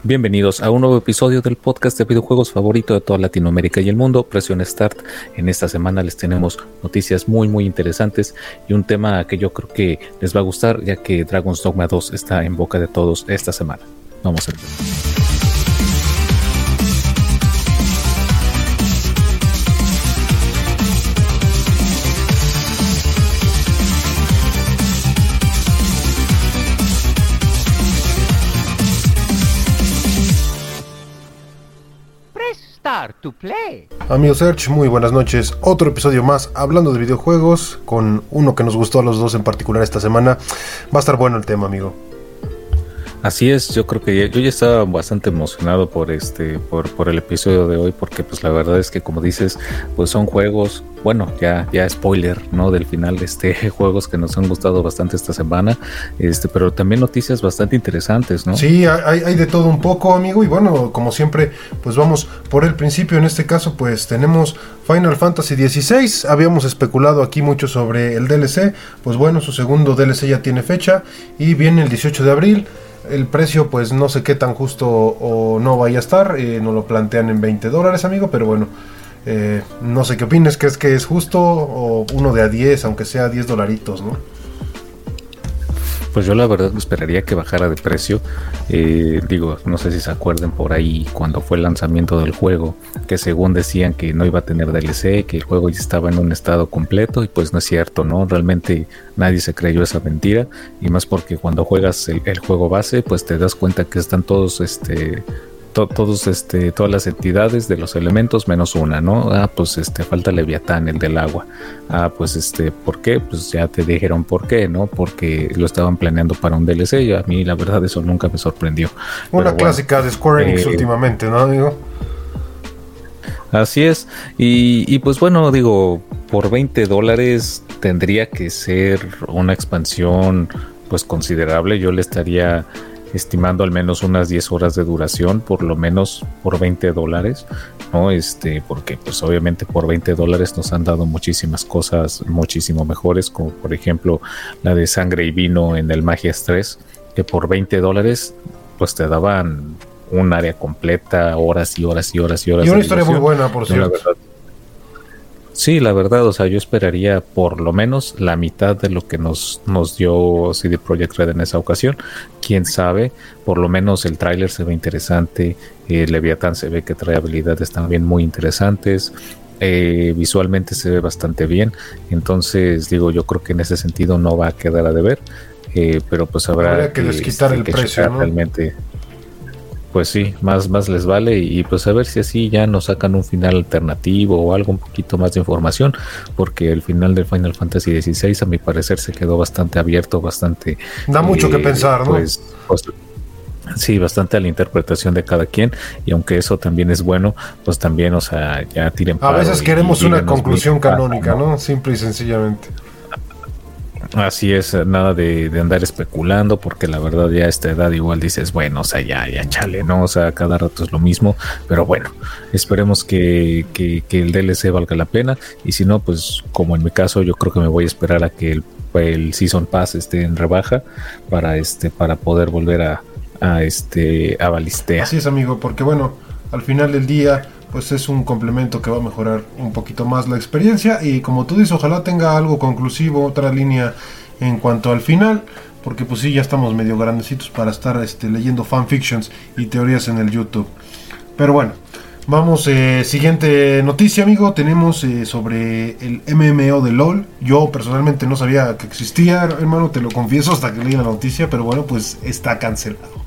Bienvenidos a un nuevo episodio del podcast de videojuegos favorito de toda Latinoamérica y el mundo, Presión Start. En esta semana les tenemos noticias muy interesantes y un tema que yo creo que les va a gustar, ya que Dragon's Dogma 2 está en boca de todos esta semana. Vamos a ver. To play. Amigo Serge, muy buenas noches. Otro episodio más hablando de videojuegos, con uno que nos gustó a los dos en particular esta semana. Va a estar bueno el tema, amigo. Así es, yo creo que yo ya estaba bastante emocionado por el episodio de hoy, porque pues la verdad es que, como dices, pues son juegos, bueno, ya spoiler, ¿no? Del final, juegos que nos han gustado bastante esta semana, pero también noticias bastante interesantes, ¿no? Sí, hay de todo un poco, amigo, y bueno, como siempre, pues vamos por el principio. En este caso, pues tenemos Final Fantasy XVI. Habíamos especulado aquí mucho sobre el DLC, pues bueno, su segundo DLC ya tiene fecha y viene el 18 de abril. El precio, pues no sé qué tan justo o no vaya a estar, nos lo plantean en $20, amigo, pero bueno, no sé qué opinas. ¿Crees que es justo o uno de a 10, aunque sea $10, ¿no? Pues yo la verdad esperaría que bajara de precio. No sé si se acuerden por ahí cuando fue el lanzamiento del juego, que según decían que no iba a tener DLC, que el juego ya estaba en un estado completo, y pues no es cierto, ¿no? Realmente nadie se creyó esa mentira, y más porque cuando juegas el juego base, pues te das cuenta que están todas las entidades de los elementos menos una, ¿no? Falta Leviatán, el del agua. ¿Por qué? Pues ya te dijeron por qué, ¿no? Porque lo estaban planeando para un DLC, y a mí la verdad eso nunca me sorprendió. Una clásica de Square Enix últimamente, ¿no, amigo? Así es, y pues bueno, digo, por $20 tendría que ser una expansión pues considerable. Yo le estaría estimando al menos unas 10 horas de duración, por lo menos por $20, ¿no? Porque pues obviamente por $20 nos han dado muchísimas cosas muchísimo mejores, como por ejemplo la de Sangre y Vino en el Magias 3, que por $20 pues te daban un área completa, horas y horas. Y una historia muy buena, por cierto. Sí, la verdad, o sea, yo esperaría por lo menos la mitad de lo que nos dio CD Projekt Red en esa ocasión. Quién sabe, por lo menos el tráiler se ve interesante, Leviatán se ve que trae habilidades también muy interesantes, visualmente se ve bastante bien. Entonces, digo, yo creo que en ese sentido no va a quedar a deber, pero pues habrá que desquitar el precio, ¿no? Realmente. Pues sí, más les vale, y pues a ver si así ya nos sacan un final alternativo o algo, un poquito más de información, porque el final del Final Fantasy XVI a mi parecer se quedó bastante abierto, bastante... Da mucho que pensar, ¿no? Pues, sí, bastante a la interpretación de cada quien, y aunque eso también es bueno, pues también, o sea, ya tiren paro. A veces queremos una conclusión canónica, ¿no? Simple y sencillamente. Así es, nada de andar especulando, porque la verdad ya a esta edad igual dices, bueno, o sea, ya chale, ¿no? O sea, cada rato es lo mismo, pero bueno, esperemos que el DLC valga la pena, y si no, pues como en mi caso, yo creo que me voy a esperar a que el Season Pass esté en rebaja para poder volver a Balistea. Así es, amigo, porque bueno, al final del día pues es un complemento que va a mejorar un poquito más la experiencia, y como tú dices, ojalá tenga algo conclusivo, otra línea en cuanto al final, porque pues sí, ya estamos medio grandecitos para estar leyendo fanfictions y teorías en el YouTube. Pero bueno, vamos, siguiente noticia, amigo. Tenemos sobre el MMO de LOL. Yo personalmente no sabía que existía, hermano, te lo confieso, hasta que leí la noticia, pero bueno, pues está cancelado.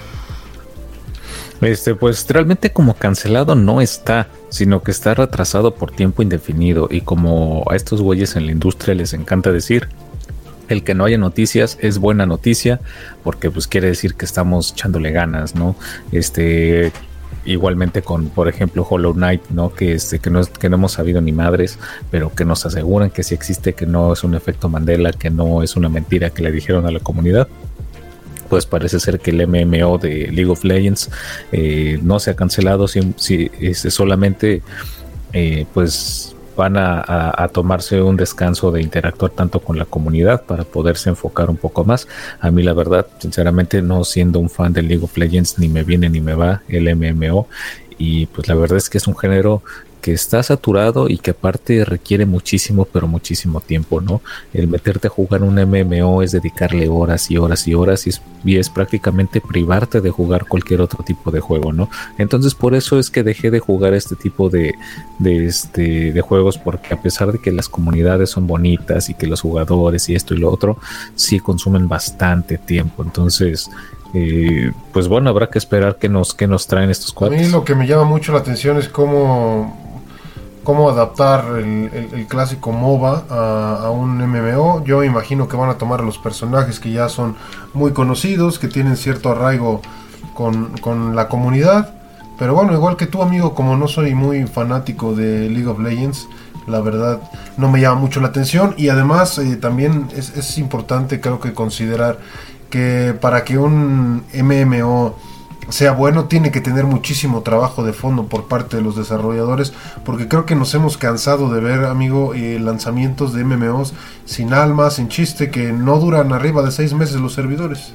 Pues realmente como cancelado no está, sino que está retrasado por tiempo indefinido, y como a estos güeyes en la industria les encanta decir, el que no haya noticias es buena noticia, porque pues quiere decir que estamos echándole ganas, ¿no? Igualmente con, por ejemplo, Hollow Knight, ¿no? Que no hemos sabido ni madres, pero que nos aseguran que sí existe, que no es un efecto Mandela, que no es una mentira que le dijeron a la comunidad. Pues parece ser que el MMO de League of Legends no se ha cancelado, solamente pues van a tomarse un descanso de interactuar tanto con la comunidad para poderse enfocar un poco más. A mí la verdad, sinceramente, no siendo un fan de League of Legends, ni me viene ni me va el MMO, y pues la verdad es que es un género que está saturado y que aparte requiere muchísimo, pero muchísimo tiempo, ¿no? El meterte a jugar un MMO es dedicarle horas y horas y horas y es prácticamente privarte de jugar cualquier otro tipo de juego, ¿no? Entonces por eso es que dejé de jugar este tipo de juegos, porque a pesar de que las comunidades son bonitas y que los jugadores y esto y lo otro, sí consumen bastante tiempo. Entonces pues bueno, habrá que esperar que nos traen estos cuates. A mí lo que me llama mucho la atención es cómo adaptar el clásico MOBA a un MMO. Yo imagino que van a tomar a los personajes que ya son muy conocidos, que tienen cierto arraigo con la comunidad. Pero bueno, igual que tú, amigo, como no soy muy fanático de League of Legends, la verdad no me llama mucho la atención. Y además también es importante, creo que, considerar que para que un MMO sea bueno tiene que tener muchísimo trabajo de fondo por parte de los desarrolladores, porque creo que nos hemos cansado de ver, amigo, lanzamientos de MMOs sin alma, sin chiste, que no duran arriba de 6 meses los servidores.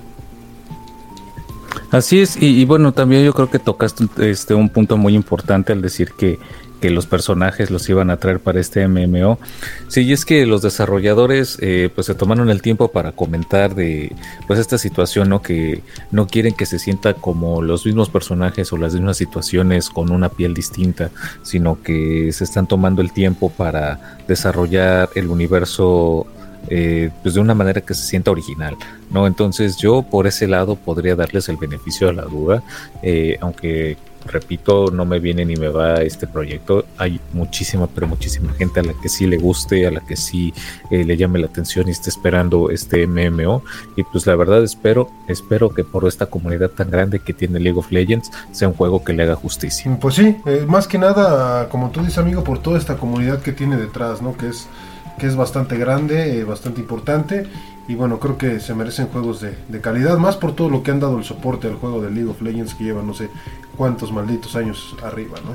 Así es, y bueno, también yo creo que tocaste un punto muy importante al decir que los personajes los iban a traer para este MMO. Sí, y es que los desarrolladores pues se tomaron el tiempo para comentar de pues esta situación, ¿no? Que no quieren que se sienta como los mismos personajes o las mismas situaciones con una piel distinta, sino que se están tomando el tiempo para desarrollar el universo pues de una manera que se sienta original, ¿no? Entonces yo por ese lado podría darles el beneficio de la duda, aunque repito, no me viene ni me va este proyecto. Hay muchísima, pero muchísima gente a la que sí le guste, a la que sí le llame la atención y esté esperando este MMO, y pues la verdad espero que por esta comunidad tan grande que tiene League of Legends sea un juego que le haga justicia. Pues sí, más que nada, como tú dices, amigo, por toda esta comunidad que tiene detrás, ¿no? Que es bastante grande, bastante importante, y bueno, creo que se merecen juegos de calidad, más por todo lo que han dado el soporte al juego de League of Legends, que lleva no sé cuántos malditos años arriba, ¿no?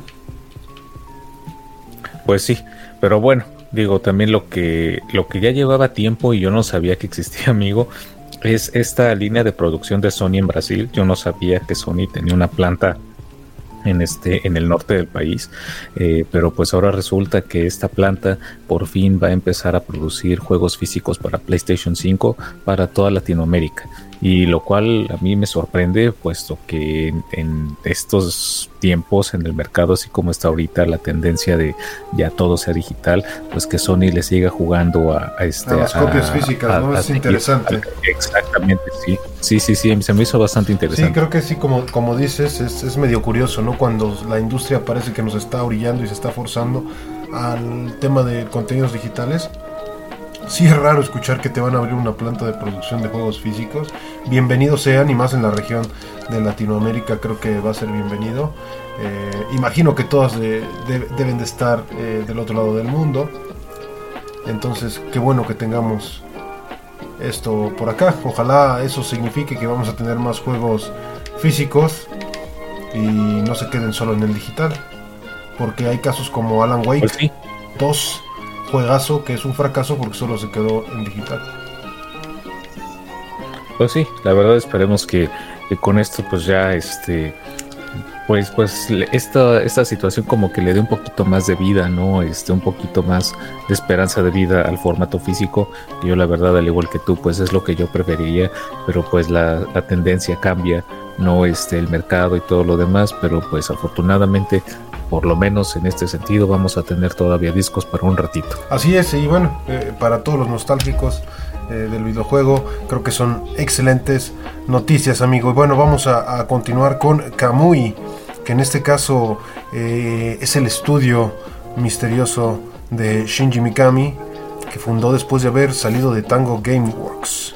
Pues sí, pero bueno, digo, también lo que ya llevaba tiempo y yo no sabía que existía, amigo, es esta línea de producción de Sony en Brasil. Yo no sabía que Sony tenía una planta en el norte del país, pero pues ahora resulta que esta planta por fin va a empezar a producir juegos físicos para PlayStation 5 para toda Latinoamérica, y lo cual a mí me sorprende, puesto que en estos tiempos en el mercado, así como está ahorita la tendencia de ya todo sea digital, pues que Sony le siga jugando a las copias físicas, ¿no? Es interesante. Exactamente, sí, se me hizo bastante interesante. Sí, creo que sí, como dices, es medio curioso, ¿no? Cuando la industria parece que nos está orillando y se está forzando al tema de contenidos digitales. Sí, es raro escuchar que te van a abrir una planta de producción de juegos físicos. Bienvenidos sean, y más en la región de Latinoamérica, creo que va a ser bienvenido. Imagino que todas deben de estar del otro lado del mundo. Entonces, qué bueno que tengamos esto por acá. Ojalá eso signifique que vamos a tener más juegos físicos y no se queden solo en el digital. Porque hay casos como Alan Wake 2, juegazo, que es un fracaso porque solo se quedó en digital. Pues sí, la verdad esperemos que con esto pues ya pues esta situación como que le dé un poquito más de vida, ¿no? Un poquito más de esperanza de vida al formato físico. Yo la verdad, al igual que tú, pues es lo que yo preferiría, pero pues la tendencia cambia, no el mercado y todo lo demás, pero pues afortunadamente, por lo menos en este sentido, vamos a tener todavía discos para un ratito. Así es, y bueno, para todos los nostálgicos del videojuego, creo que son excelentes noticias, amigo. Y bueno, vamos a continuar con Kamui, que en este caso es el estudio misterioso de Shinji Mikami, que fundó después de haber salido de Tango Gameworks.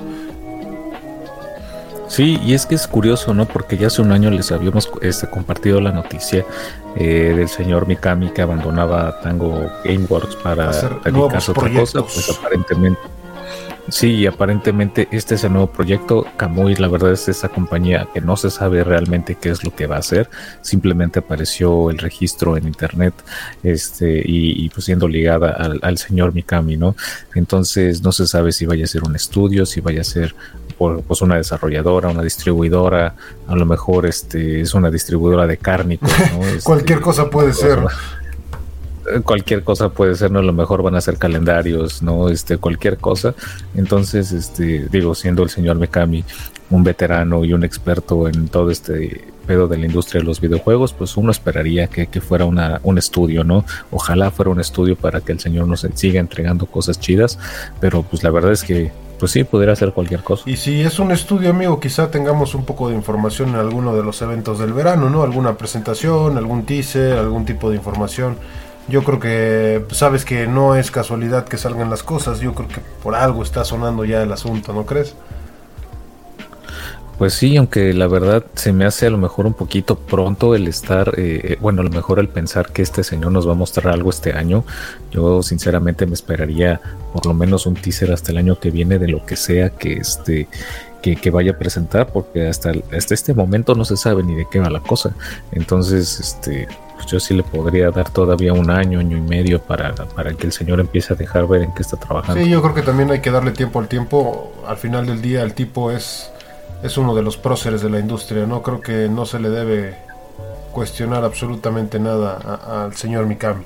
Sí, y es que es curioso, ¿no? Porque ya hace un año les habíamos compartido la noticia del señor Mikami, que abandonaba Tango Gameworks para dedicarse a otra cosa, pues aparentemente. Sí, y aparentemente este es el nuevo proyecto. Kamui, la verdad, es esa compañía que no se sabe realmente qué es lo que va a hacer. Simplemente apareció el registro en internet, y pues siendo ligada al señor Mikami, ¿no? Entonces no se sabe si vaya a ser un estudio, si vaya a ser pues una desarrolladora, una distribuidora, a lo mejor es una distribuidora de cárnicos, ¿no? Cualquier cosa puede ser. Cualquier cosa puede ser, no, a lo mejor van a ser calendarios, no, cualquier cosa. Entonces, digo, siendo el señor Mikami un veterano y un experto en todo este pedo de la industria de los videojuegos, pues uno esperaría que fuera un estudio, ¿no? Ojalá fuera un estudio para que el señor nos siga entregando cosas chidas, pero pues la verdad es que pues sí, pudiera hacer cualquier cosa. Y si es un estudio, amigo, quizá tengamos un poco de información en alguno de los eventos del verano, ¿no? Alguna presentación, algún teaser, algún tipo de información. Yo creo que sabes que no es casualidad que salgan las cosas. Yo creo que por algo está sonando ya el asunto, ¿no crees? Pues sí, aunque la verdad se me hace a lo mejor un poquito pronto el estar, bueno, a lo mejor el pensar que este señor nos va a mostrar algo este año. Yo sinceramente me esperaría por lo menos un teaser hasta el año que viene de lo que sea que vaya a presentar, porque hasta este momento no se sabe ni de qué va la cosa. Entonces, pues yo sí le podría dar todavía un año y medio para que el señor empiece a dejar ver en qué está trabajando. Sí, yo creo que también hay que darle tiempo al tiempo. Al final del día el tipo es uno de los próceres de la industria, ¿no? Creo que no se le debe cuestionar absolutamente nada al señor Mikami.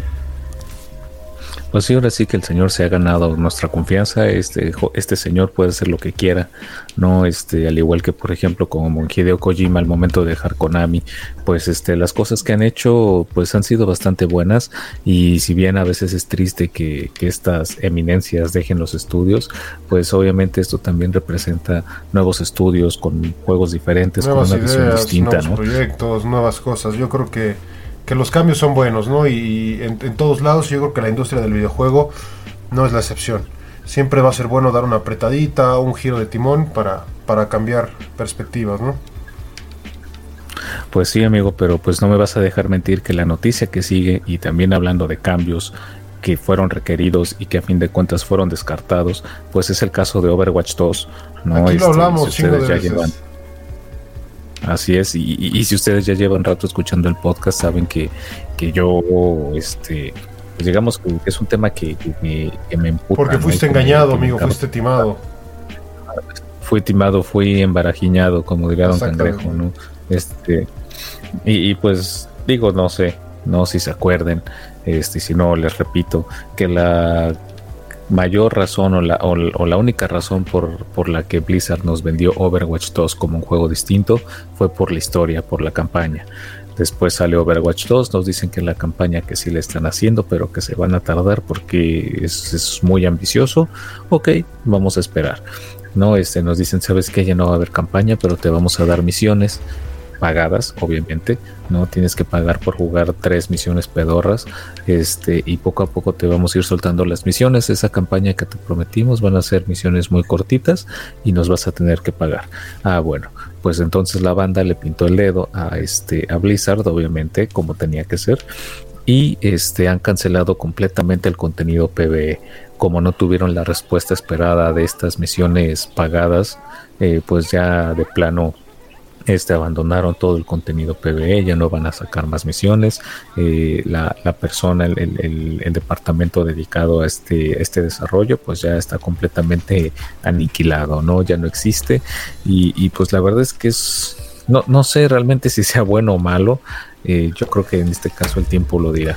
Pues sí, ahora sí que el señor se ha ganado nuestra confianza. Este señor puede hacer lo que quiera, no, al igual que por ejemplo como Hideo Kojima al momento de dejar Konami, pues las cosas que han hecho pues han sido bastante buenas, y si bien a veces es triste que estas eminencias dejen los estudios, pues obviamente esto también representa nuevos estudios con juegos diferentes, nuevas con una ideas, visión distinta, nuevos proyectos, nuevas cosas. Yo creo que los cambios son buenos, ¿no? Y en todos lados yo creo que la industria del videojuego no es la excepción. Siempre va a ser bueno dar una apretadita, un giro de timón para cambiar perspectivas, ¿no? Pues sí, amigo, pero pues no me vas a dejar mentir que la noticia que sigue, y también hablando de cambios que fueron requeridos y que a fin de cuentas fueron descartados, pues es el caso de Overwatch 2, ¿no? Aquí lo hablamos, si ustedes ya llevan... Así es, y si ustedes ya llevan rato escuchando el podcast, saben que yo, pues digamos que es un tema que me empuja. Porque fuiste engañado, amigo, fuiste timado. Fui timado, fui embarajiñado, como diría Don Cangrejo, ¿no? Y pues digo, no sé, no si se acuerden, si no, les repito, que la mayor razón o la única razón por la que Blizzard nos vendió Overwatch 2 como un juego distinto fue por la historia, por la campaña. Después sale Overwatch 2, nos dicen que la campaña que sí le están haciendo, pero que se van a tardar porque es muy ambicioso. Ok, vamos a esperar. No, nos dicen, sabes que ya no va a haber campaña, pero te vamos a dar misiones pagadas, obviamente, no tienes que pagar por jugar 3 misiones pedorras, y poco a poco te vamos a ir soltando las misiones. Esa campaña que te prometimos van a ser misiones muy cortitas y nos vas a tener que pagar. Bueno, pues entonces la banda le pintó el dedo a Blizzard, obviamente, como tenía que ser, y han cancelado completamente el contenido PvE. Como no tuvieron la respuesta esperada de estas misiones pagadas, pues ya de plano abandonaron todo el contenido PvE, ya no van a sacar más misiones. La persona, el departamento dedicado a este desarrollo, pues ya está completamente aniquilado, ¿no? Ya no existe, y pues la verdad es que no sé realmente si sea bueno o malo. Yo creo que en este caso el tiempo lo dirá.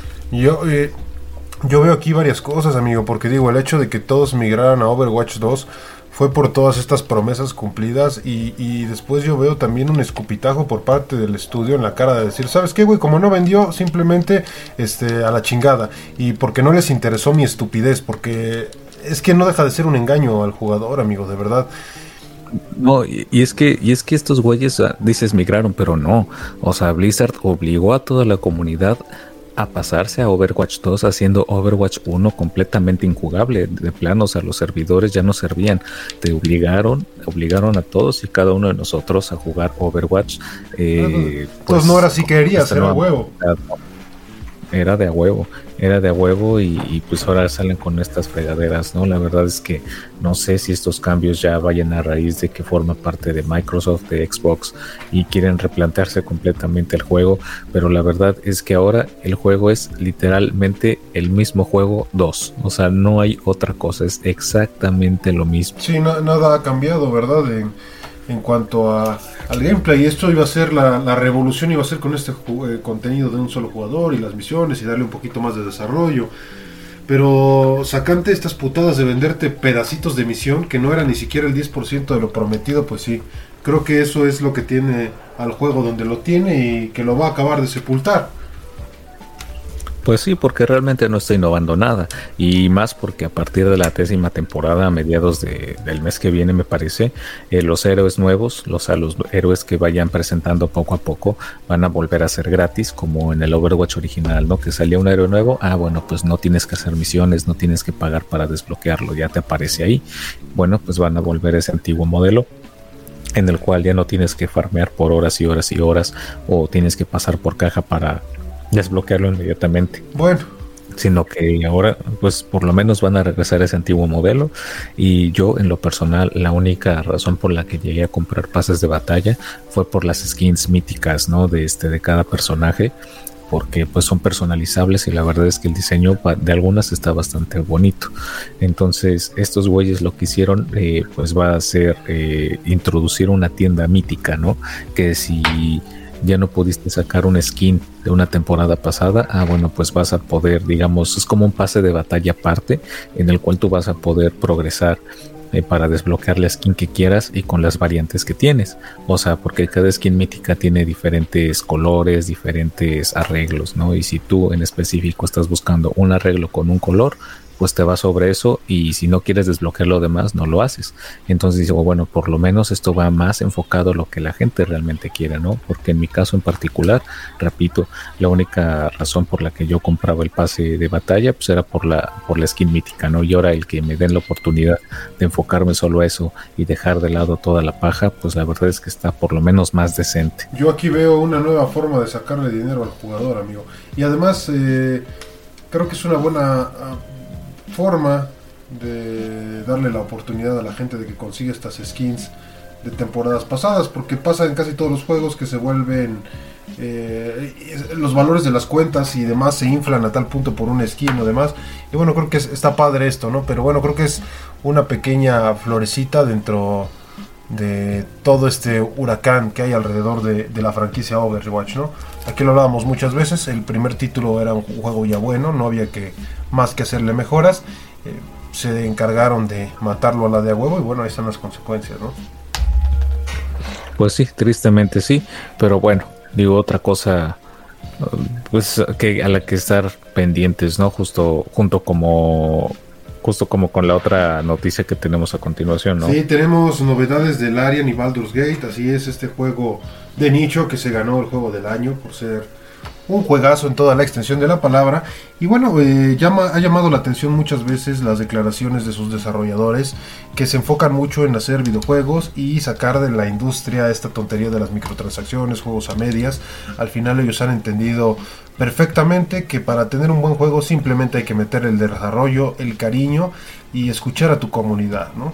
Yo veo aquí varias cosas, amigo, porque digo, el hecho de que todos migraran a Overwatch 2 fue por todas estas promesas cumplidas, y después yo veo también un escupitajo por parte del estudio en la cara de decir, ¿sabes qué, güey? Como no vendió, simplemente a la chingada, y porque no les interesó mi estupidez, porque es que no deja de ser un engaño al jugador, amigo, de verdad. No, y es que estos güeyes, dices migraron, pero no, o sea, Blizzard obligó a toda la comunidad a pasarse a Overwatch 2, haciendo Overwatch 1 completamente injugable. De plano, o sea, los servidores ya no servían. Te obligaron a todos y cada uno de nosotros a jugar Overwatch. Pues no era si querías, era huevo. era de a huevo y pues ahora salen con estas fregaderas, ¿no? La verdad es que no sé si estos cambios ya vayan a raíz de que forma parte de Microsoft, de Xbox y quieren replantearse completamente el juego, pero la verdad es que ahora el juego es literalmente el mismo juego 2, o sea, no hay otra cosa, es exactamente lo mismo. Sí, nada ha cambiado, ¿verdad? En cuanto al gameplay, esto iba a ser la revolución, iba a ser con este contenido de un solo jugador y las misiones y darle un poquito más de desarrollo. Pero sacante estas putadas de venderte pedacitos de misión que no era ni siquiera el 10% de lo prometido, pues sí, creo que eso es lo que tiene al juego donde lo tiene y que lo va a acabar de sepultar. Pues sí, porque realmente no está innovando nada. Y más porque a partir de la 10ª temporada, a mediados del mes que viene, me parece, los héroes nuevos, los héroes que vayan presentando poco a poco, van a volver a ser gratis, como en el Overwatch original, ¿no? Que salía un héroe nuevo, bueno, pues no tienes que hacer misiones, no tienes que pagar para desbloquearlo, ya te aparece ahí. Bueno, pues van a volver a ese antiguo modelo, en el cual ya no tienes que farmear por horas y horas y horas, o tienes que pasar por caja para desbloquearlo inmediatamente. Bueno, sino que ahora pues por lo menos van a regresar a ese antiguo modelo. Y yo en lo personal, la única razón por la que llegué a comprar pases de batalla fue por las skins míticas, ¿no? De cada personaje, porque pues son personalizables y la verdad es que el diseño de algunas está bastante bonito. Entonces estos güeyes lo que hicieron pues va a ser introducir una tienda mítica, ¿no? Que si ya no pudiste sacar un skin de una temporada pasada, bueno, pues vas a poder, digamos, es como un pase de batalla aparte en el cual tú vas a poder progresar para desbloquear la skin que quieras y con las variantes que tienes. O sea, porque cada skin mítica tiene diferentes colores, diferentes arreglos, ¿no? Y si tú en específico estás buscando un arreglo con un color, pues te vas sobre eso, y si no quieres desbloquear lo demás, no lo haces. Entonces digo, bueno, por lo menos esto va más enfocado a lo que la gente realmente quiere, ¿no? Porque en mi caso en particular, repito, la única razón por la que yo compraba el pase de batalla, pues era por la skin mítica, ¿no? Y ahora el que me den la oportunidad de enfocarme solo a eso y dejar de lado toda la paja, pues la verdad es que está por lo menos más decente. Yo aquí veo una nueva forma de sacarle dinero al jugador, amigo. Y además, creo que es una buena forma de darle la oportunidad a la gente de que consiga estas skins de temporadas pasadas, porque pasa en casi todos los juegos que se vuelven los valores de las cuentas y demás se inflan a tal punto por un skin o demás. Y bueno, creo que está padre esto, ¿no? Pero bueno, creo que es una pequeña florecita dentro de todo este huracán que hay alrededor de la franquicia Overwatch, ¿no? Aquí lo hablábamos muchas veces, el primer título era un juego ya bueno, no había más que hacerle mejoras, se encargaron de matarlo a la de a huevo y bueno, ahí están las consecuencias, ¿no? Pues sí, tristemente sí, pero bueno, digo otra cosa, pues que a la que estar pendientes, ¿no? Justo como con la otra noticia que tenemos a continuación, ¿no? Sí, tenemos novedades del Larian y Baldur's Gate, así es, este juego de nicho que se ganó el juego del año por ser un juegazo en toda la extensión de la palabra. Y bueno, ha llamado la atención muchas veces las declaraciones de sus desarrolladores, que se enfocan mucho en hacer videojuegos y sacar de la industria esta tontería de las microtransacciones, juegos a medias. Al final ellos han entendido perfectamente que para tener un buen juego simplemente hay que meter el desarrollo, el cariño y escuchar a tu comunidad, ¿no?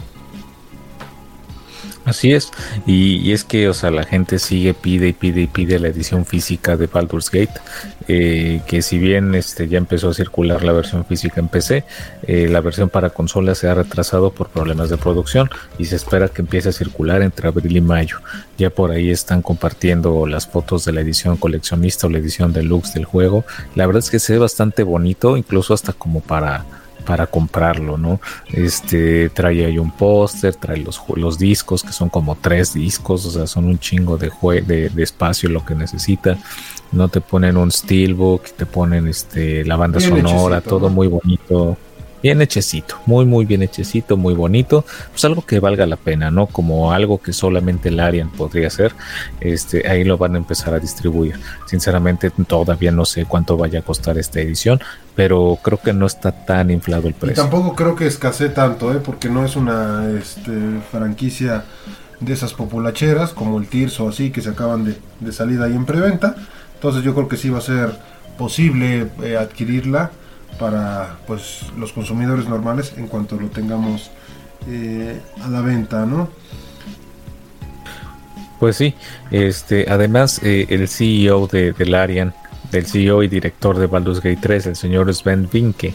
Así es, y es que, o sea, la gente sigue, pide la edición física de Baldur's Gate, que si bien ya empezó a circular la versión física en PC, la versión para consola se ha retrasado por problemas de producción y se espera que empiece a circular entre abril y mayo. Ya por ahí están compartiendo las fotos de la edición coleccionista o la edición deluxe del juego. La verdad es que se ve bastante bonito, incluso hasta como para comprarlo, ¿no? Trae ahí un póster, trae los discos, que son como 3 discos, o sea, son un chingo de espacio lo que necesita. No te ponen un steelbook, te ponen la banda bien sonora, todo, ¿no? Muy bonito. Bien hechecito, muy bien hechecito, muy bonito, pues algo que valga la pena, ¿no? Como algo que solamente el Larian podría hacer, ahí lo van a empezar a distribuir. Sinceramente todavía no sé cuánto vaya a costar esta edición, pero creo que no está tan inflado el precio. Y tampoco creo que escasee tanto, porque no es una franquicia de esas populacheras como el Tears o así que se acaban de salir ahí en preventa. Entonces yo creo que sí va a ser posible adquirirla para pues los consumidores normales en cuanto lo tengamos a la venta, ¿no? Pues sí, además el CEO de Larian, del CEO y director de Baldur's Gate 3, el señor Sven Vinke,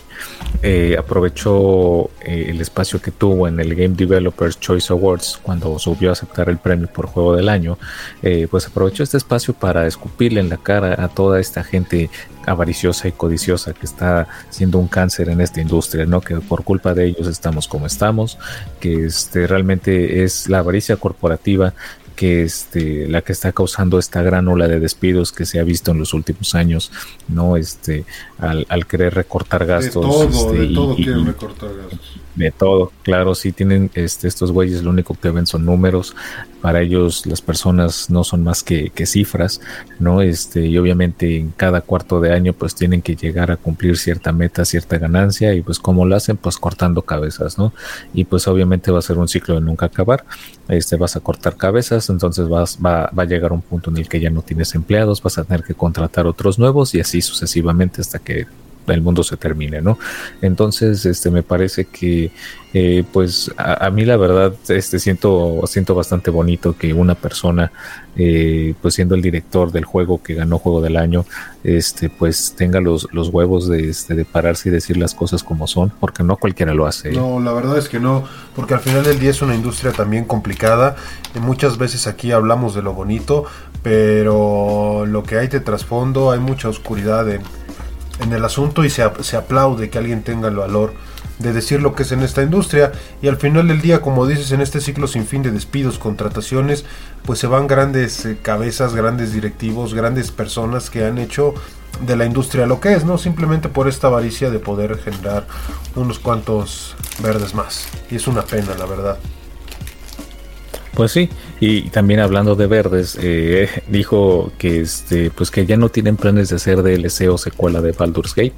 aprovechó el espacio que tuvo en el Game Developers Choice Awards cuando subió a aceptar el premio por Juego del Año, pues aprovechó este espacio para escupirle en la cara a toda esta gente avariciosa y codiciosa que está siendo un cáncer en esta industria, ¿no? Que por culpa de ellos estamos como estamos, que realmente es la avaricia corporativa que la que está causando esta gran ola de despidos que se ha visto en los últimos años, ¿no? Al querer recortar gastos. De todo quieren recortar gastos. De todo, claro, sí tienen estos güeyes, lo único que ven son números. Para ellos las personas no son más que cifras, ¿no? Y obviamente en cada cuarto de año pues tienen que llegar a cumplir cierta meta, cierta ganancia, y pues ¿cómo lo hacen? Pues cortando cabezas, ¿no? Y pues obviamente va a ser un ciclo de nunca acabar. Vas a cortar cabezas, entonces va a llegar un punto en el que ya no tienes empleados, vas a tener que contratar otros nuevos y así sucesivamente hasta que el mundo se termine, ¿no? Entonces, me parece que pues a mí la verdad siento bastante bonito que una persona pues siendo el director del juego que ganó Juego del Año, pues tenga los huevos de pararse y decir las cosas como son, porque no cualquiera lo hace. No, la verdad es que no, porque al final del día es una industria también complicada y muchas veces aquí hablamos de lo bonito, pero lo que hay de trasfondo, hay mucha oscuridad en el asunto, y se aplaude que alguien tenga el valor de decir lo que es en esta industria. Y al final del día, como dices, en este ciclo sin fin de despidos, contrataciones, pues se van grandes cabezas, grandes directivos, grandes personas que han hecho de la industria lo que es, ¿no? Simplemente por esta avaricia de poder generar unos cuantos verdes más. Y es una pena, la verdad. Pues sí, y también hablando de verdes, dijo que pues que ya no tienen planes de hacer DLC o secuela de Baldur's Gate.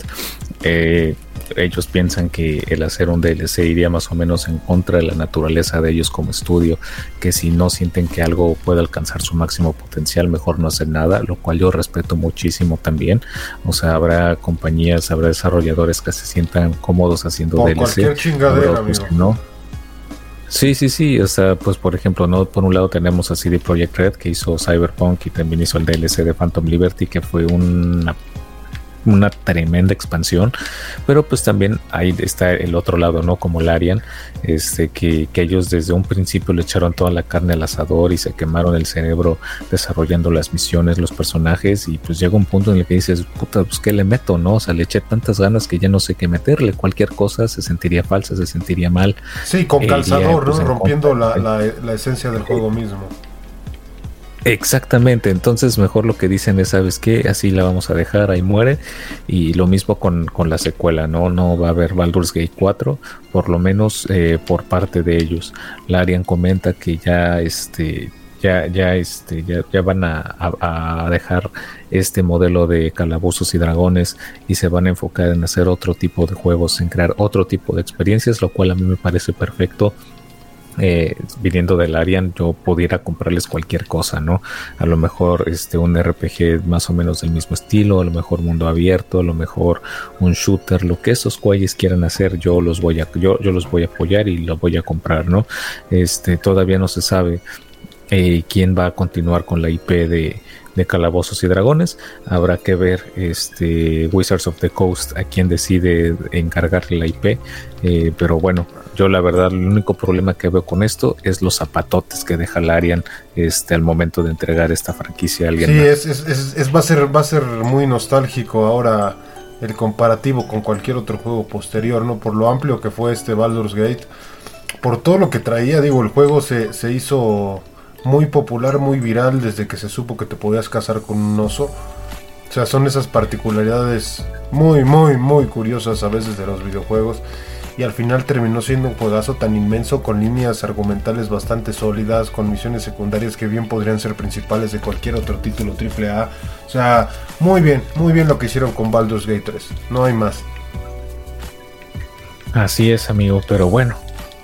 Ellos piensan que el hacer un DLC iría más o menos en contra de la naturaleza de ellos como estudio, que si no sienten que algo puede alcanzar su máximo potencial, mejor no hacen nada, lo cual yo respeto muchísimo también. O sea, habrá compañías, habrá desarrolladores que se sientan cómodos haciendo por DLC. Cualquier chingadera, amigo. No. Sí, o sea, pues por ejemplo, no, por un lado tenemos a CD Projekt Red, que hizo Cyberpunk y también hizo el DLC de Phantom Liberty, que fue una tremenda expansión, pero pues también ahí está el otro lado, ¿no? Como Larian, que ellos desde un principio le echaron toda la carne al asador y se quemaron el cerebro desarrollando las misiones, los personajes, y pues llega un punto en el que dices, puta, pues ¿qué le meto, no? O sea, le eché tantas ganas que ya no sé qué meterle, cualquier cosa se sentiría falsa, se sentiría mal. Sí, con calzador, ¿no? Rompiendo la esencia del juego mismo. Exactamente, entonces mejor lo que dicen es, ¿sabes qué? Así la vamos a dejar, ahí muere. Y lo mismo con la secuela, no va a haber Baldur's Gate 4, por lo menos por parte de ellos. Larian comenta que ya van a dejar este modelo de calabozos y dragones y se van a enfocar en hacer otro tipo de juegos, en crear otro tipo de experiencias, lo cual a mí me parece perfecto. Viniendo del Larian, yo pudiera comprarles cualquier cosa, ¿no? A lo mejor un RPG más o menos del mismo estilo, a lo mejor mundo abierto, a lo mejor un shooter, lo que esos güeyes quieran hacer, yo los voy a apoyar y lo voy a comprar, ¿no? Todavía no se sabe quién va a continuar con la IP de Calabozos y Dragones. Habrá que ver Wizards of the Coast a quien decide encargarle la IP, pero bueno, yo la verdad el único problema que veo con esto es los zapatotes que deja Larian al momento de entregar esta franquicia a alguien. Sí, va a ser muy nostálgico ahora el comparativo con cualquier otro juego posterior, ¿no? Por lo amplio que fue Baldur's Gate, por todo lo que traía, digo, el juego se hizo muy popular, muy viral desde que se supo que te podías casar con un oso. O sea, son esas particularidades muy, muy, muy curiosas a veces de los videojuegos. Y al final terminó siendo un juegazo tan inmenso, con líneas argumentales bastante sólidas, con misiones secundarias que bien podrían ser principales de cualquier otro título AAA. O sea, muy bien lo que hicieron con Baldur's Gate 3. No hay más. Así es, amigo, pero bueno,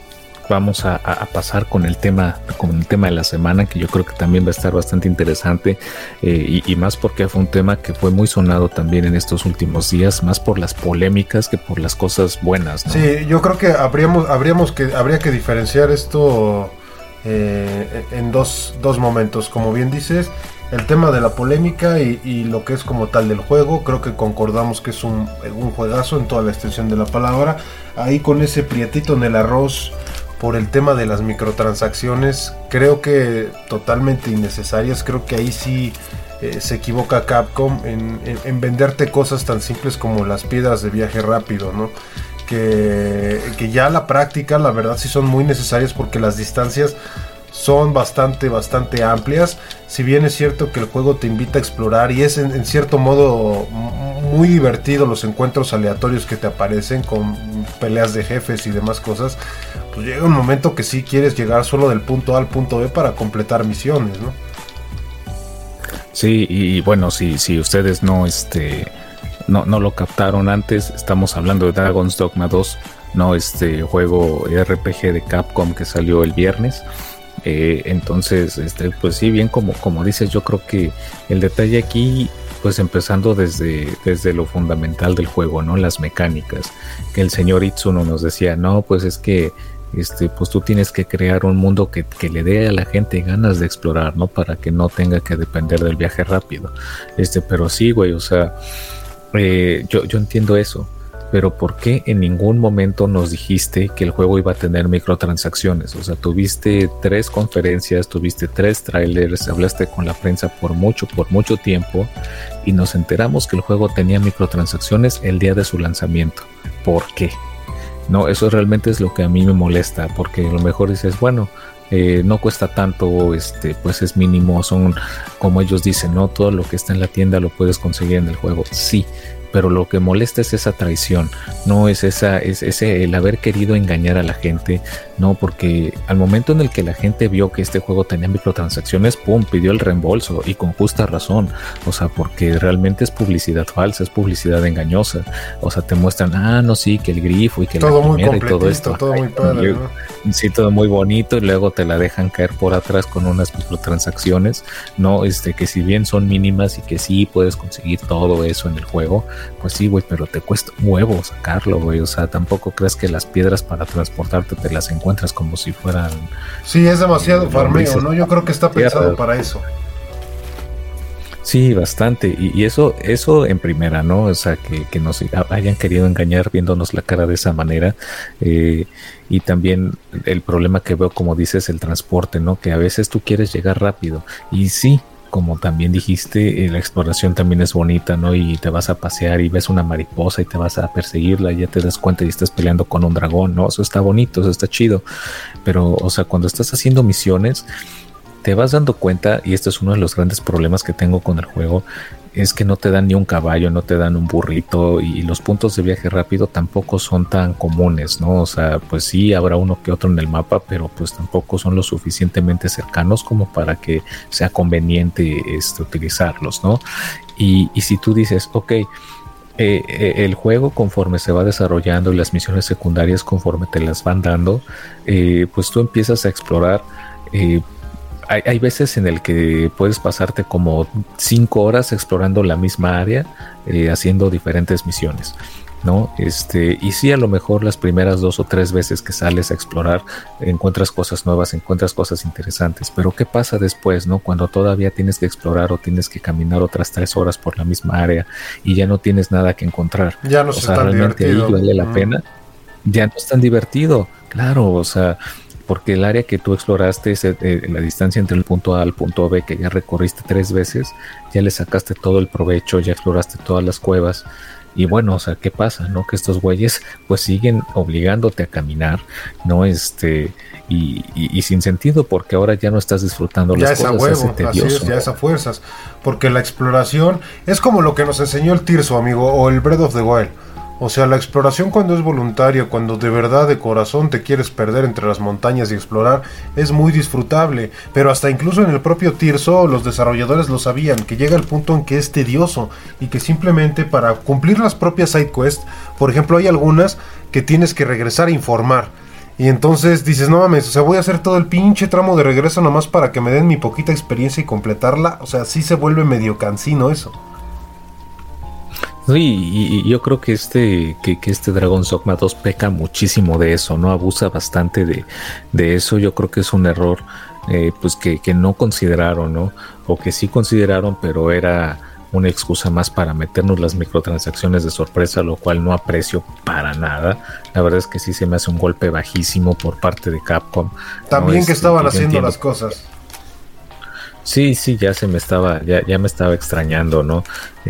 vamos a pasar con el tema de la semana, que yo creo que también va a estar bastante interesante, y más porque fue un tema que fue muy sonado también en estos últimos días, más por las polémicas que por las cosas buenas, ¿no? Sí, yo creo que habría que diferenciar esto en dos momentos. Como bien dices, el tema de la polémica y lo que es como tal del juego. Creo que concordamos que es un juegazo en toda la extensión de la palabra. Ahí con ese prietito en el arroz por el tema de las microtransacciones, creo que totalmente innecesarias. Creo que ahí sí se equivoca Capcom en venderte cosas tan simples como las piedras de viaje rápido, ¿no? Que ya a la práctica, la verdad, sí son muy necesarias, porque las distancias son bastante amplias. Si bien es cierto que el juego te invita a explorar y es en cierto modo muy divertido los encuentros aleatorios que te aparecen con peleas de jefes y demás cosas, pues llega un momento que sí quieres llegar solo del punto A al punto B para completar misiones, ¿no? Sí, y bueno, si ustedes no lo captaron antes, estamos hablando de Dragon's Dogma 2, no juego RPG de Capcom que salió el viernes. Entonces, pues sí, bien como dices, yo creo que el detalle aquí, pues empezando desde lo fundamental del juego, ¿no? Las mecánicas, que el señor Itsuno nos decía, no, pues es que pues tú tienes que crear un mundo que le dé a la gente ganas de explorar, ¿no? Para que no tenga que depender del viaje rápido. Pero sí, güey, o sea, yo entiendo eso, pero ¿por qué en ningún momento nos dijiste que el juego iba a tener microtransacciones? O sea, tuviste 3 conferencias, tuviste 3 trailers, hablaste con la prensa por mucho tiempo y nos enteramos que el juego tenía microtransacciones el día de su lanzamiento. ¿Por qué? No, eso realmente es lo que a mí me molesta, porque a lo mejor dices, bueno, no cuesta tanto, pues es mínimo, son como ellos dicen, no todo lo que está en la tienda lo puedes conseguir en el juego, sí, pero lo que molesta es esa traición, no es ese el haber querido engañar a la gente, no, porque al momento en el que la gente vio que este juego tenía microtransacciones, pum, pidió el reembolso, y con justa razón, o sea, porque realmente es publicidad falsa, es publicidad engañosa, o sea, te muestran, no, sí, que el grifo y que todo la primera muy y todo esto, todo muy padre, ¿no? Sí, todo muy bonito, y luego te la dejan caer por atrás con unas microtransacciones, no, que si bien son mínimas y que sí puedes conseguir todo eso en el juego, pues sí, güey, pero te cuesta un huevo sacarlo, güey, o sea, tampoco crees que las piedras para transportarte te las encuentras como si fueran... Sí, es demasiado farmeo, ¿no? Yo creo que está pensado para eso. Sí, bastante, y eso en primera, ¿no? O sea, que nos hayan querido engañar viéndonos la cara de esa manera, y también el problema que veo, como dices, el transporte, ¿no? Que a veces tú quieres llegar rápido, y sí, como también dijiste, la exploración también es bonita, ¿no? Y te vas a pasear y ves una mariposa y te vas a perseguirla y ya te das cuenta y estás peleando con un dragón, ¿no? Eso está bonito, eso está chido, pero, o sea, cuando estás haciendo misiones, te vas dando cuenta, y este es uno de los grandes problemas que tengo con el juego, es que no te dan ni un caballo, no te dan un burrito, y los puntos de viaje rápido tampoco son tan comunes, ¿no? O sea, pues sí, habrá uno que otro en el mapa, pero pues tampoco son lo suficientemente cercanos como para que sea conveniente utilizarlos, ¿no? Y si tú dices, ok, el juego conforme se va desarrollando y las misiones secundarias conforme te las van dando, pues tú empiezas a explorar. Hay veces en el que puedes pasarte como 5 horas explorando la misma área, haciendo diferentes misiones, ¿no? Y sí, a lo mejor las primeras 2 o 3 veces que sales a explorar encuentras cosas nuevas, encuentras cosas interesantes, pero ¿qué pasa después, no? Cuando todavía tienes que explorar o tienes que caminar otras 3 horas por la misma área y ya no tienes nada que encontrar. Ya no o sea, realmente divertido. Ahí vale la pena. Ya no es tan divertido, claro, o sea, porque el área que tú exploraste es la distancia entre el punto A al punto B, que ya recorriste 3 veces, ya le sacaste todo el provecho, ya exploraste todas las cuevas, y bueno, o sea, ¿qué pasa? ¿No? Que estos güeyes pues siguen obligándote a caminar, ¿no? Y sin sentido, porque ahora ya no estás disfrutando ya las cosas, huevo, así es, ya es a fuerzas, porque la exploración es como lo que nos enseñó el Tirso, amigo, o el Breath of the Wild. O sea, la exploración cuando es voluntaria, cuando de verdad de corazón te quieres perder entre las montañas y explorar, es muy disfrutable. Pero hasta incluso en el propio Tirso los desarrolladores lo sabían, que llega el punto en que es tedioso y que simplemente para cumplir las propias side quests, por ejemplo, hay algunas que tienes que regresar a informar. Y entonces dices, no mames, o sea, voy a hacer todo el pinche tramo de regreso nomás para que me den mi poquita experiencia y completarla. O sea, sí se vuelve medio cansino eso. Sí, y yo creo que este Dragon's Dogma 2 peca muchísimo de eso, ¿no? Abusa bastante de eso. Yo creo que es un error pues que no consideraron, ¿no? O que sí consideraron, pero era una excusa más para meternos las microtransacciones de sorpresa, lo cual no aprecio para nada. La verdad es que sí se me hace un golpe bajísimo por parte de Capcom. También ¿no? que estaban que haciendo las cosas. Sí, ya me estaba extrañando, ¿no?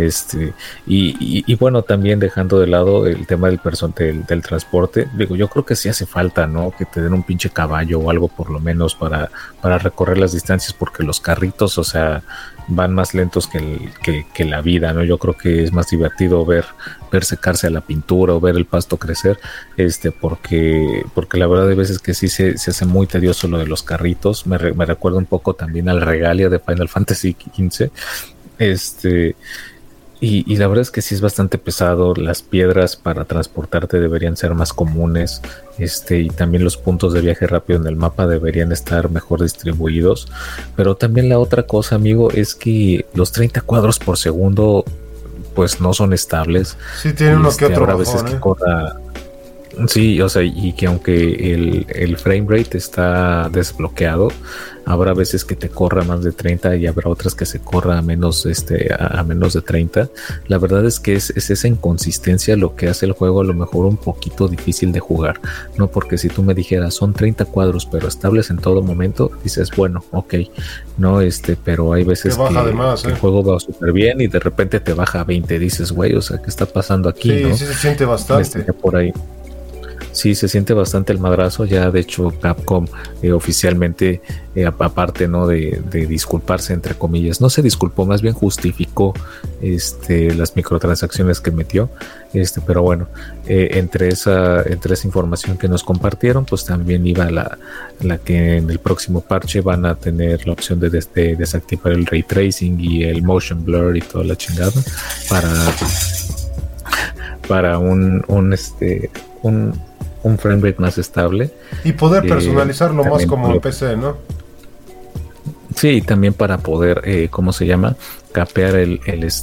Y bueno, también dejando de lado el tema del transporte, digo, yo creo que sí hace falta, ¿no? Que te den un pinche caballo o algo por lo menos para recorrer las distancias, porque los carritos, o sea, van más lentos que la vida, ¿no? Yo creo que es más divertido ver secarse a la pintura o ver el pasto crecer, porque la verdad hay veces que sí se hace muy tedioso lo de los carritos. Me recuerda un poco también al Regalia de Final Fantasy XV, y la verdad es que sí es bastante pesado. Las piedras para transportarte deberían ser más comunes, y también los puntos de viaje rápido en el mapa deberían estar mejor distribuidos. Pero también la otra cosa, amigo, es que los 30 cuadros por segundo pues no son estables. Sí, tienen uno que otro habrá bajón, veces que corra. Sí, o sea, y que aunque el frame rate está desbloqueado, habrá veces que te corra más de 30 y habrá otras que se corra a menos, a menos de 30. La verdad es que es esa inconsistencia lo que hace el juego a lo mejor un poquito difícil de jugar, ¿no? Porque si tú me dijeras son 30 cuadros pero estables en todo momento, dices, bueno, ok, no, pero hay veces que el juego va súper bien y de repente te baja a 20, dices, güey, o sea, ¿qué está pasando aquí? Sí, ¿no? sí se siente bastante. Por ahí. Sí, se siente bastante el madrazo. Ya de hecho Capcom oficialmente, aparte, ¿no? de disculparse entre comillas, no se disculpó, más bien justificó las microtransacciones que metió, pero bueno, entre esa información que nos compartieron, pues también iba la que en el próximo parche van a tener la opción de desactivar el ray tracing y el motion blur y toda la chingada para un frame rate más estable y poder personalizarlo más como en PC, ¿no? Sí, también para poder, ¿cómo se llama? Capear el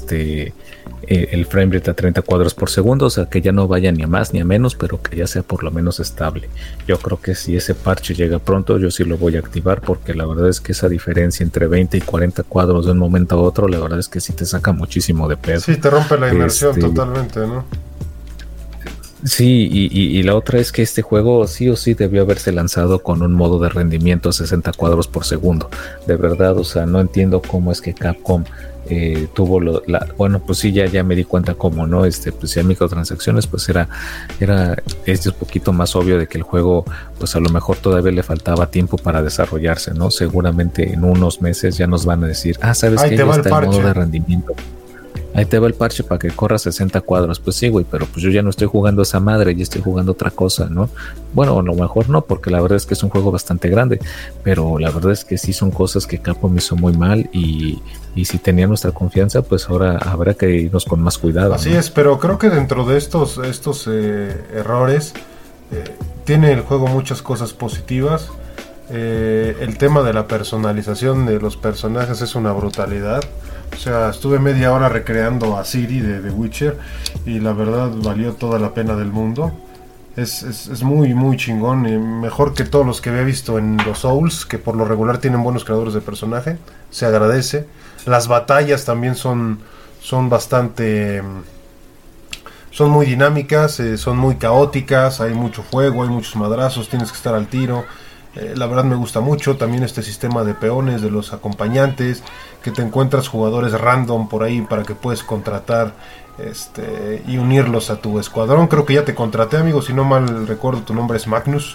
frame rate a 30 cuadros por segundo, o sea, que ya no vaya ni a más ni a menos, pero que ya sea por lo menos estable. Yo creo que si ese parche llega pronto, yo sí lo voy a activar, porque la verdad es que esa diferencia entre 20 y 40 cuadros de un momento a otro, la verdad es que sí te saca muchísimo de pedo. Sí, te rompe la inmersión totalmente, ¿no? Sí, y la otra es que este juego sí o sí debió haberse lanzado con un modo de rendimiento a 60 cuadros por segundo. De verdad, o sea, no entiendo cómo es que Capcom tuvo bueno, pues sí, ya me di cuenta cómo, ¿no? Pues si hay microtransacciones, pues es un poquito más obvio de que el juego, pues a lo mejor todavía le faltaba tiempo para desarrollarse, ¿no? Seguramente en unos meses ya nos van a decir, ¿sabes qué? Ya está el modo de rendimiento. Ahí te va el parche para que corra 60 cuadros. Pues sí, güey, pero pues yo ya no estoy jugando esa madre, ya estoy jugando otra cosa, ¿no? Bueno, a lo mejor no, porque la verdad es que es un juego bastante grande, pero la verdad es que sí son cosas que Capcom hizo muy mal y si tenía nuestra confianza, pues ahora habrá que irnos con más cuidado. Así, ¿no? Es, pero creo que dentro de estos errores tiene el juego muchas cosas positivas. El tema de la personalización de los personajes es una brutalidad. O sea, estuve media hora recreando a Ciri de The Witcher y la verdad valió toda la pena del mundo. Es muy, muy chingón, mejor que todos los que había visto en los Souls, que por lo regular tienen buenos creadores de personaje. Se agradece. Las batallas también son bastante... son muy dinámicas, son muy caóticas, hay mucho fuego, hay muchos madrazos, tienes que estar al tiro. La verdad me gusta mucho también este sistema de peones, de los acompañantes, que te encuentras jugadores random por ahí para que puedes contratar y unirlos a tu escuadrón. Creo que ya te contraté, amigo, si no mal recuerdo tu nombre es Magnus.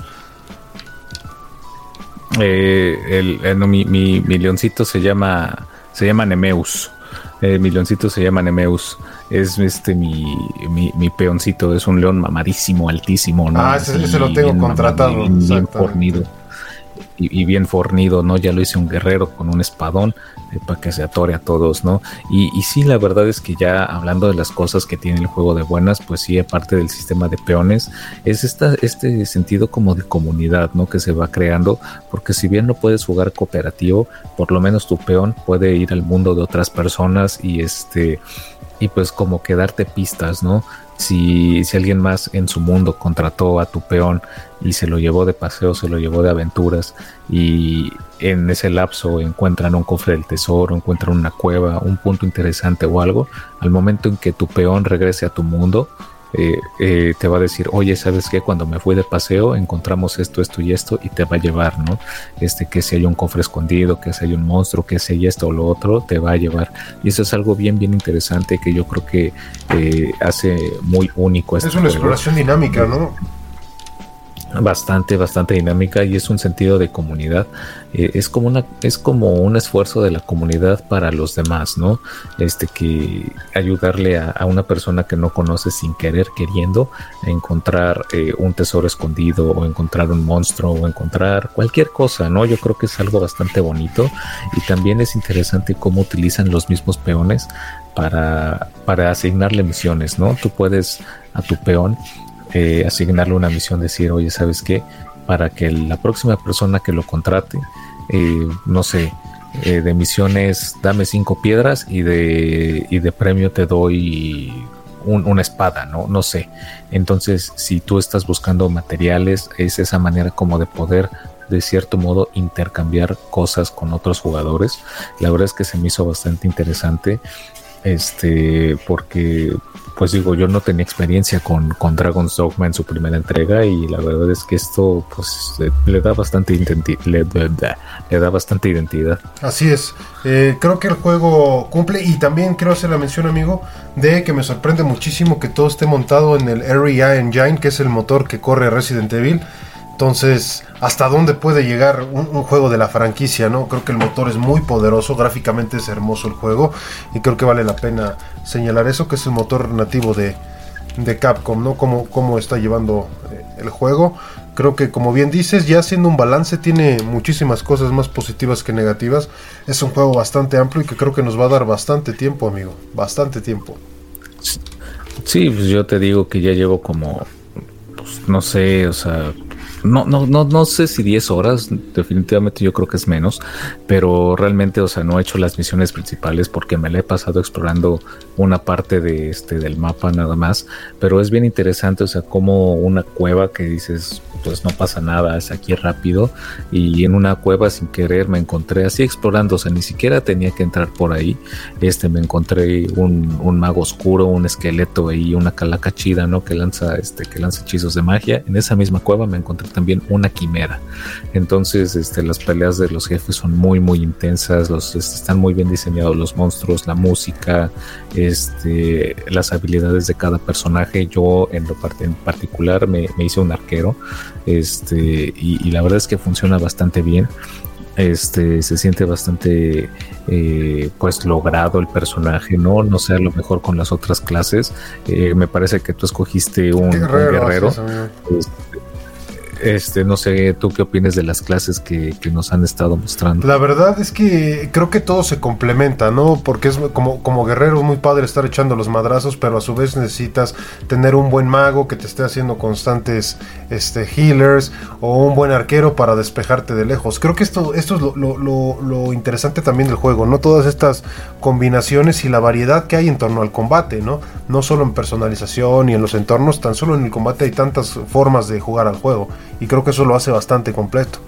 Mi leoncito se llama Nemeus. Mi leoncito se llama Nemeus. Es mi peoncito, es un león mamadísimo, altísimo, ¿no? Ese lo tengo contratado. Bien fornido. y bien fornido, ¿no? Ya lo hice un guerrero con un espadón para que se atore a todos, ¿no? Y sí, la verdad es que ya hablando de las cosas que tiene el juego de buenas, pues sí, aparte del sistema de peones, es este sentido como de comunidad, ¿no? Que se va creando, porque si bien no puedes jugar cooperativo, por lo menos tu peón puede ir al mundo de otras personas y pues como que darte pistas, ¿no? Si alguien más en su mundo contrató a tu peón y se lo llevó de paseo, se lo llevó de aventuras, y en ese lapso encuentran un cofre del tesoro, encuentran una cueva, un punto interesante o algo, al momento en que tu peón regrese a tu mundo, te va a decir, oye, ¿sabes qué? Cuando me fui de paseo encontramos esto, esto y esto, y te va a llevar, ¿no? Que si hay un cofre escondido, que si hay un monstruo, que si hay esto o lo otro, te va a llevar. Y eso es algo bien, bien interesante que yo creo que hace muy único este Es una juego. exploración dinámica, ¿no? Bastante dinámica, y es un sentido de comunidad. Es como un esfuerzo de la comunidad para los demás, ¿no? Que ayudarle a una persona que no conoce sin querer, queriendo, a encontrar un tesoro escondido, o encontrar un monstruo, o encontrar cualquier cosa, ¿no? Yo creo que es algo bastante bonito, y también es interesante cómo utilizan los mismos peones para asignarle misiones, ¿no? Tú puedes a tu peón asignarle una misión, decir, oye, ¿sabes qué? Para que la próxima persona que lo contrate, no sé, de misiones, dame 5 piedras y de premio te doy una espada, ¿no? No sé. Entonces, si tú estás buscando materiales, es esa manera como de poder, de cierto modo, intercambiar cosas con otros jugadores. La verdad es que se me hizo bastante interesante, porque pues digo, yo no tenía experiencia con Dragon's Dogma en su primera entrega, y la verdad es que esto pues le da bastante identidad. Así es. Creo que el juego cumple, y también quiero hacer la mención, amigo, de que me sorprende muchísimo que todo esté montado en el REA Engine, que es el motor que corre Resident Evil. Entonces, ¿hasta dónde puede llegar un juego de la franquicia, no? Creo que el motor es muy poderoso, gráficamente es hermoso el juego, y creo que vale la pena señalar eso, que es el motor nativo de Capcom, ¿no? Cómo está llevando el juego. Creo que, como bien dices, ya haciendo un balance, tiene muchísimas cosas más positivas que negativas. Es un juego bastante amplio y que creo que nos va a dar bastante tiempo, amigo. Bastante tiempo. Sí, pues yo te digo que ya llevo como, pues, no sé, o sea, no sé si 10 horas, definitivamente yo creo que es menos, pero realmente, o sea, no he hecho las misiones principales porque me la he pasado explorando una parte del mapa nada más, pero es bien interesante, o sea, como una cueva que dices, pues no pasa nada, es aquí rápido, y en una cueva sin querer me encontré así explorando, o sea, ni siquiera tenía que entrar por ahí, me encontré un mago oscuro, un esqueleto y una calaca chida, ¿no? Que lanza hechizos de magia. En esa misma cueva me encontré también una quimera. Entonces, las peleas de los jefes son muy, muy intensas, están muy bien diseñados los monstruos, la música, las habilidades de cada personaje. Yo en particular me hice un arquero, y la verdad es que funciona bastante bien. Se siente bastante pues logrado el personaje, no sé, a lo mejor con las otras clases. Me parece que tú escogiste un guerrero. No sé, ¿tú qué opinas de las clases que nos han estado mostrando? La verdad es que creo que todo se complementa, ¿no? Porque es como guerrero es muy padre estar echando los madrazos, pero a su vez necesitas tener un buen mago que te esté haciendo constantes healers, o un buen arquero para despejarte de lejos. Creo que esto es lo interesante también del juego, ¿no? Todas estas combinaciones y la variedad que hay en torno al combate, ¿no? No solo en personalización y en los entornos, tan solo en el combate hay tantas formas de jugar al juego. Y creo que eso lo hace bastante completo.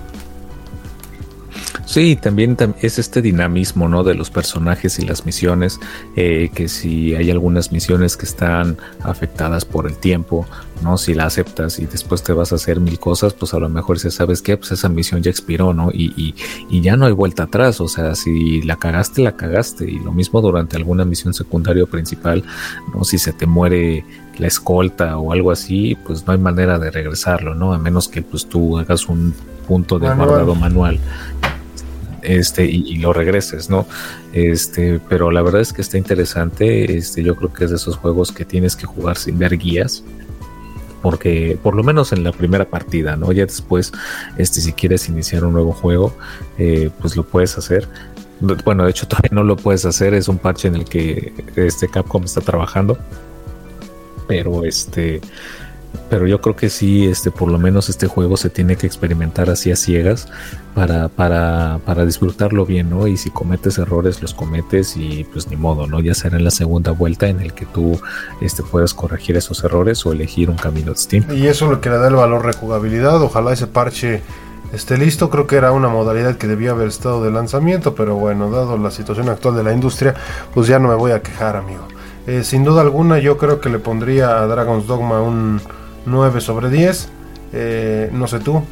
Sí, también es este dinamismo, ¿no? De los personajes y las misiones, que si hay algunas misiones que están afectadas por el tiempo, ¿no? Si la aceptas y después te vas a hacer 1000 cosas, pues a lo mejor si sabes que pues esa misión ya expiró, ¿no? Y ya no hay vuelta atrás, o sea, si la cagaste, la cagaste. Y lo mismo durante alguna misión secundaria o principal, ¿no? Si se te muere la escolta o algo así, pues no hay manera de regresarlo, ¿no? A menos que pues tú hagas un punto de guardado manual, y lo regreses, ¿no? Pero la verdad es que está interesante. Yo creo que es de esos juegos que tienes que jugar sin ver guías, porque por lo menos en la primera partida, ¿no? Ya después, si quieres iniciar un nuevo juego, pues lo puedes hacer. Bueno, de hecho todavía no lo puedes hacer, es un parche en el que Capcom está trabajando, pero pero yo creo que sí, por lo menos este juego se tiene que experimentar así a ciegas para disfrutarlo bien, ¿no? Y si cometes errores, los cometes y pues ni modo, ¿no? Ya será en la segunda vuelta en el que tú puedas corregir esos errores o elegir un camino distinto. Y eso es lo que le da el valor rejugabilidad. Ojalá ese parche esté listo. Creo que era una modalidad que debía haber estado de lanzamiento, pero bueno, dado la situación actual de la industria, pues ya no me voy a quejar, amigo. Sin duda alguna, yo creo que le pondría a Dragon's Dogma un 9 sobre 10. No sé tú.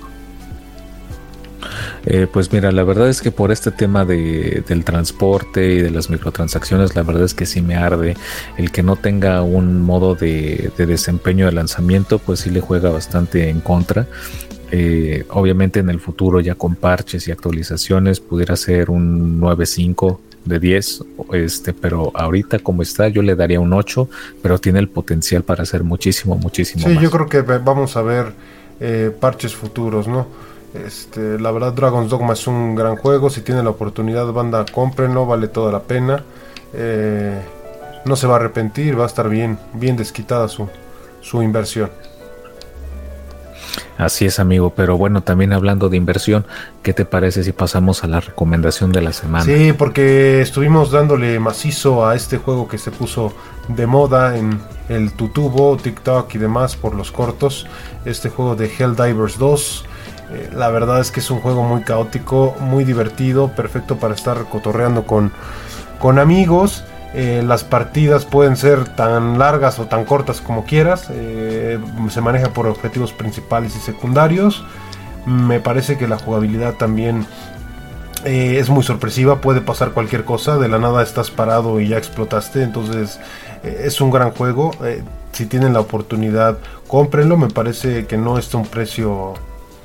Pues mira, la verdad es que por este tema del transporte y de las microtransacciones, la verdad es que sí me arde el que no tenga un modo de desempeño de lanzamiento, pues sí le juega bastante en contra. Obviamente en el futuro ya con parches y actualizaciones pudiera ser un 9.5 de 10, pero ahorita como está yo le daría un 8, pero tiene el potencial para hacer muchísimo más. Sí, yo creo que vamos a ver parches futuros, ¿no? La verdad, Dragon's Dogma es un gran juego. Si tienen la oportunidad, banda, cómprenlo, vale toda la pena. No se va a arrepentir, va a estar bien desquitada su inversión. Así es, amigo, pero bueno, también hablando de inversión, ¿qué te parece si pasamos a la recomendación de la semana? Sí, porque estuvimos dándole macizo a este juego que se puso de moda en el Tutubo, TikTok y demás por los cortos. Este juego de Helldivers 2. La verdad es que es un juego muy caótico, muy divertido, perfecto para estar cotorreando con amigos. Las partidas pueden ser tan largas o tan cortas como quieras. Se maneja por objetivos principales y secundarios. Me parece que la jugabilidad también es muy sorpresiva. Puede pasar cualquier cosa. De la nada estás parado y ya explotaste. Entonces es un gran juego. Si tienen la oportunidad, cómprenlo. Me parece que no está un precio...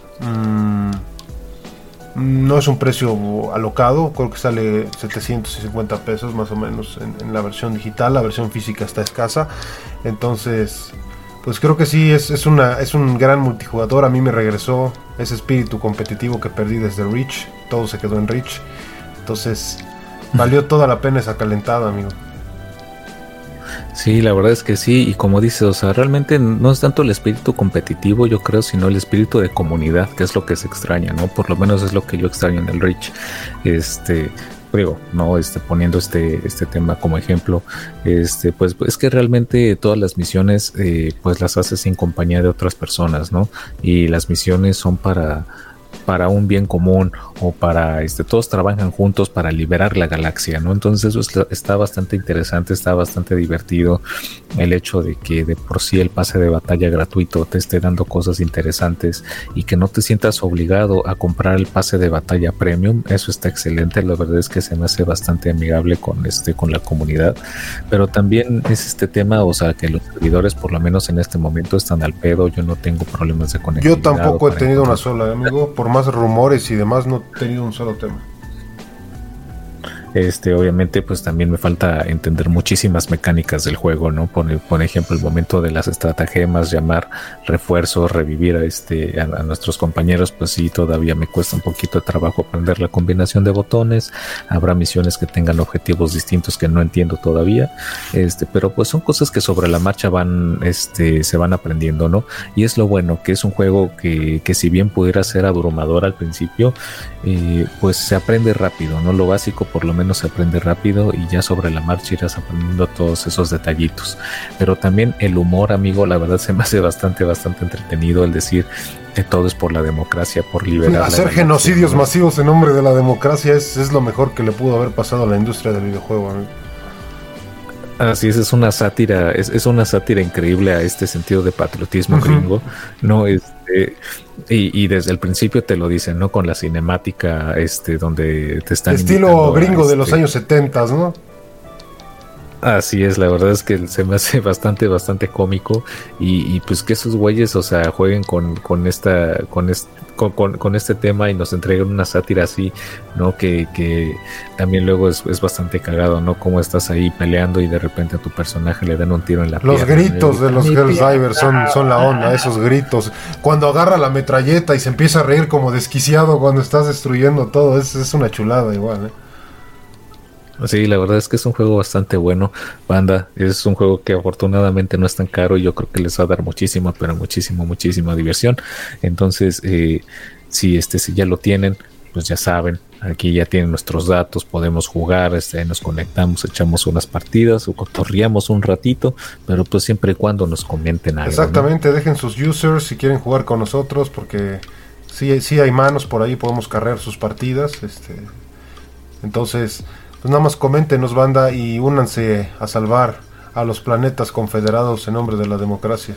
no es un precio alocado, creo que sale 750 pesos más o menos en la versión digital. La versión física está escasa, entonces pues creo que sí es un gran multijugador. A mí me regresó ese espíritu competitivo que perdí desde Reach. Todo se quedó en Reach, entonces valió toda la pena esa calentada, amigo. Sí, la verdad es que sí, y como dices, o sea, realmente no es tanto el espíritu competitivo, yo creo, sino el espíritu de comunidad, que es lo que se extraña, ¿no? Por lo menos es lo que yo extraño en el Reach. Digo, no, poniendo este tema como ejemplo, pues es que realmente todas las misiones, pues las haces en compañía de otras personas, ¿no? Y las misiones son para un bien común, o para todos trabajan juntos para liberar la galaxia, ¿no? Entonces eso está bastante interesante, está bastante divertido, el hecho de que de por sí el pase de batalla gratuito te esté dando cosas interesantes y que no te sientas obligado a comprar el pase de batalla premium. Eso está excelente. La verdad es que se me hace bastante amigable con la comunidad, pero también es este tema, o sea, que los servidores por lo menos en este momento están al pedo. Yo no tengo problemas de conectividad. Yo tampoco he tenido una sola, amigo, por más rumores y demás, no he tenido un solo tema. Obviamente pues también me falta entender muchísimas mecánicas del juego, ¿no? Por ejemplo, el momento de las estratagemas, llamar refuerzos, revivir a nuestros compañeros, pues sí, todavía me cuesta un poquito de trabajo aprender la combinación de botones. Habrá misiones que tengan objetivos distintos que no entiendo todavía, pero pues son cosas que sobre la marcha se van aprendiendo, ¿no? Y es lo bueno, que es un juego que si bien pudiera ser abrumador al principio, pues se aprende rápido, ¿no? Lo básico por lo menos se aprende rápido, y ya sobre la marcha irás aprendiendo todos esos detallitos. Pero también el humor, amigo, la verdad se me hace bastante entretenido el decir que todo es por la democracia, por liberar. Hacer genocidios masivos en nombre de la democracia es lo mejor que le pudo haber pasado a la industria del videojuego, amigo. Así es una sátira, es una sátira increíble a este sentido de patriotismo gringo, ¿no? Y desde el principio te lo dicen, ¿no? Con la cinemática, donde te están estilo gringo de los años 70, ¿no? Así es, la verdad es que se me hace bastante cómico y pues que esos güeyes, o sea, jueguen con este tema y nos entreguen una sátira así, ¿no? Que también luego es bastante cagado, ¿no? Cómo estás ahí peleando y de repente a tu personaje le dan un tiro en la Los pierna, gritos de los Helldivers son la onda, esos gritos. Cuando agarra la metralleta y se empieza a reír como desquiciado cuando estás destruyendo todo, es una chulada igual, ¿eh? Sí, la verdad es que es un juego bastante bueno, banda. Es un juego que afortunadamente no es tan caro y yo creo que les va a dar muchísima, pero muchísima diversión. Entonces, si ya lo tienen, pues ya saben, aquí ya tienen nuestros datos, podemos jugar, nos conectamos, echamos unas partidas o cotorreamos un ratito, pero pues siempre y cuando nos comenten algo. Exactamente, ¿no? dejen sus users si quieren jugar con nosotros, porque sí hay manos por ahí, podemos carrear sus partidas, entonces pues nada más coméntenos, banda, y únanse a salvar a los planetas confederados en nombre de la democracia.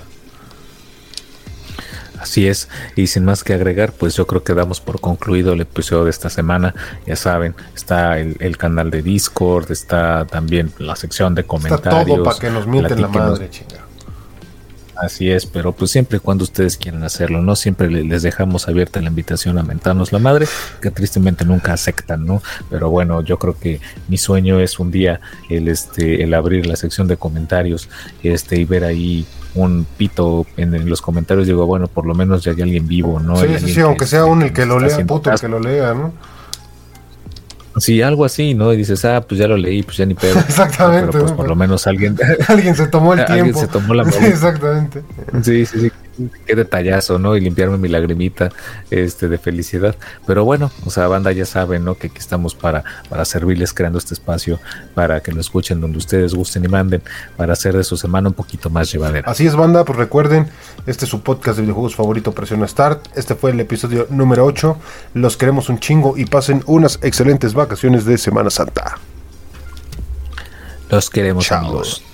Así es, y sin más que agregar, pues yo creo que damos por concluido el episodio de esta semana. Ya saben, está el canal de Discord, está también la sección de comentarios. Está todo para que nos mienten la madre, chinga. Así es, pero pues siempre y cuando ustedes quieran hacerlo, ¿no? Siempre les dejamos abierta la invitación a mentarnos la madre, que tristemente nunca aceptan, ¿no? Pero bueno, yo creo que mi sueño es un día el abrir la sección de comentarios, y ver ahí un pito en los comentarios. Digo, bueno, por lo menos ya hay alguien vivo, ¿no? Sí, aunque sea el que lo lea, puto, el que lo lea, ¿no? Sí, algo así, ¿no? Y dices, pues ya lo leí, pues ya ni pedo. Exactamente. Pero pues por lo menos alguien se tomó el tiempo. Alguien se tomó la sí, exactamente. Sí. Qué detallazo, ¿no? Y limpiarme mi lagrimita de felicidad. Pero bueno, o sea, banda, ya saben, ¿no? Que aquí estamos para servirles, creando este espacio para que lo escuchen donde ustedes gusten y manden, para hacer de su semana un poquito más llevadera. Así es, banda, pues recuerden, este es su podcast de videojuegos favorito, presiona Start. Este fue el episodio número 8. Los queremos un chingo y pasen unas excelentes vacaciones de Semana Santa. Los queremos, Chao. amigos.